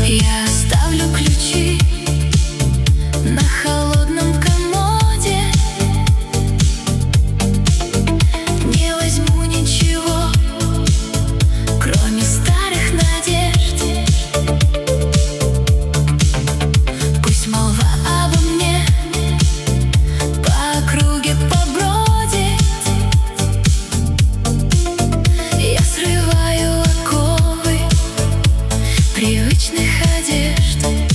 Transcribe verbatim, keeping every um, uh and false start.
Я оставлю ключи на холодном комоде, не возьму ничего, кроме старых надежд. Пусть молва обо мне по округе побродит. Я срываю оковы привычных одежд.